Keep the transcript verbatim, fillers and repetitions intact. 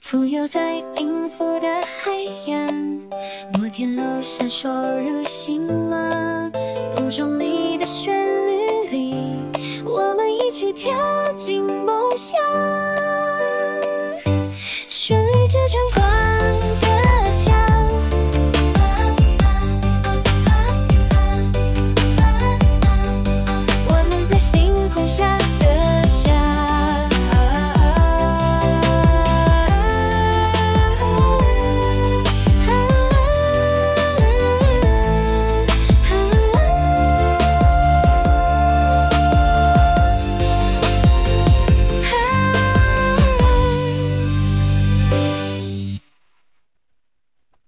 浮游在音符的海洋，摩天楼闪烁如星芒，雾中里的旋律里，我们一起跳进梦乡。